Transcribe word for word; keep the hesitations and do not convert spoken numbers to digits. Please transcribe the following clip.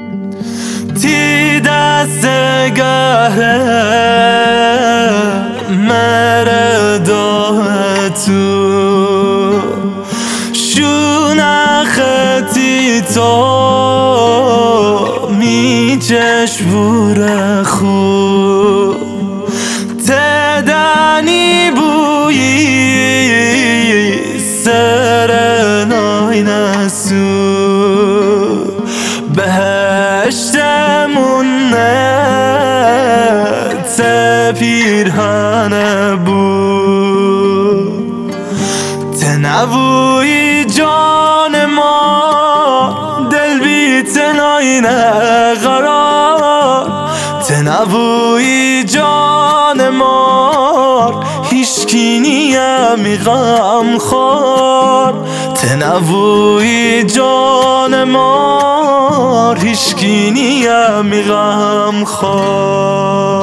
تی دست گهره مرده تو شونختی تو می چشبور خوب تدنی بویی سرنای نسو بهشتمون نه پیرهن بود تنوی جان ما دل بی تنای نه قرار تنوی جان ما هیچکی نیمی غم خور تنوی جان ما هیچکی نیمی غم خور